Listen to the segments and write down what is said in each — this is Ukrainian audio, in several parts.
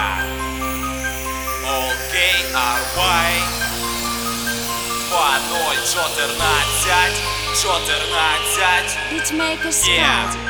Yeah. OKRY 2014. Beatmaker Yeah. Squad.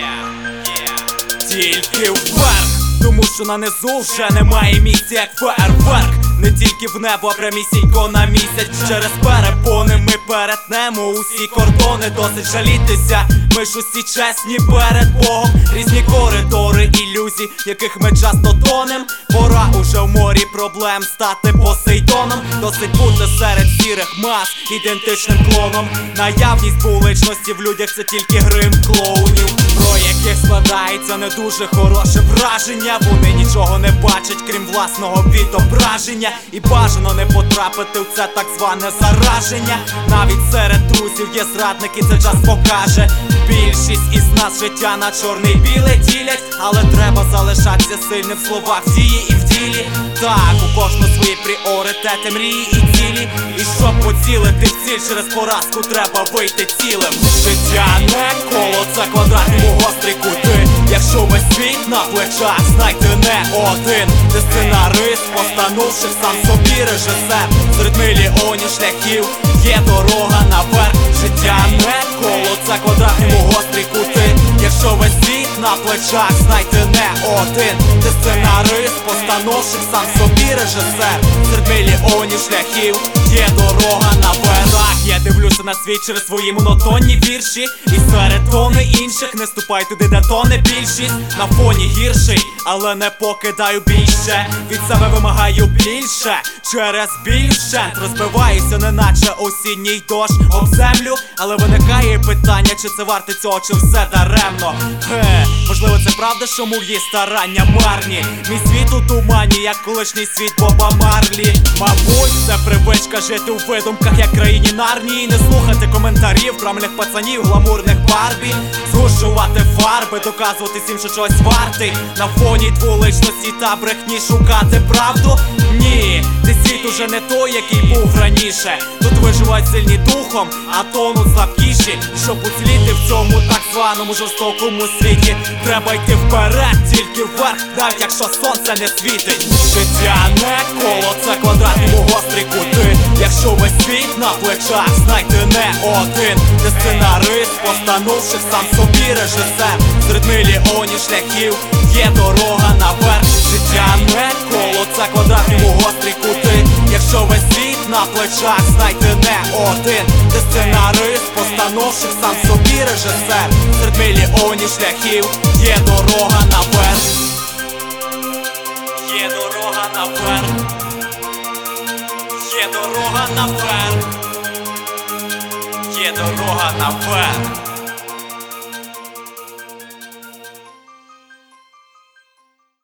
Тільки вверх, тому що на низу вже немає місця, як фейерверк. Не тільки в небо, а прямісінько на місяць. Через перепони ми перетнемо усі кордони. Досить жалітися, ми ж усі чесні перед Богом. Різні коридори ілюзій, в яких ми часто тонем. Пора уже в морі проблем стати Посейдоном. Досить бути серед сірих мас ідентичним клоном. Наявність вуличності в людях — це тільки грим клоунів, про яких складається не дуже хороше враження. Вони нічого не бачать, крім власного відображення. І бажано не потрапити в це так зване зараження. Навіть серед друзів є зрадники, це час покаже. Більшість із нас життя на чорне й біле ділять, але треба залишатися сильним в словах, в дії і в ділі. Так, у кожного свої пріоритети, мрії і цілі. І щоб поцілити в ціль, через поразку треба вийти цілим. Життя не коло, це квадратні гострі кути. Якщо весь світ на плечах, знайте не один. Ти сценарист, постановших сам собі режисер. Серед мільйонів шляхів є дорога наверх. Життя не коло, це квадратні гострі кути. Якщо весь світ на плечах, знайте не один. Ти сценарист, постановших сам собі режисер. Серед мільйонів шляхів є дорога наверх. Так, я дивлюся на світ через свої монотонні вірші. І серед тони інших не ступай туди, де тоне більшість. На фоні гірший, але не покидаю більше. Від себе вимагаю більше, через біль вщент розбиваюся, неначе осінній дощ об землю. Але виникає питання, чи це варте цього, чи все даремно. Можливо, це правда, що мої старання марні. Мій світ у тумані, як колишній світ Боба Марлі. Мабуть, це привичка жити у видумках, як країні Нарнії. Не слухати коментарів крамельних пацанів, гламурних Барбі. Згущувати фарби, доказувати всім, що чогось вартий. На фоні дволичності та брехні шукати правду? Ні, цей світ уже не той, який був раніше. Тут виживають сильні духом, а тонуть слабкіші. Щоб уціліти в цьому так званому жорстокому світі, треба йти вперед, тільки вверх, навіть якщо сонце не світить. Життя не коло, це квадратні гострі кути. Якщо весь світ на плечах, знайте не один. Ти сценарист, постановших сам собі режисер. Серед мільйонів шляхів є дорога наверх. Життя не коло, це квадратні гострі кути. Якщо весь світ на плечах, знайте не один. Ти сценарист, постановших сам собі режисер. Серед мільйонів шляхів є дорога наверх. Є дорога наверх. Є дорога наверх. Є дорога наверх.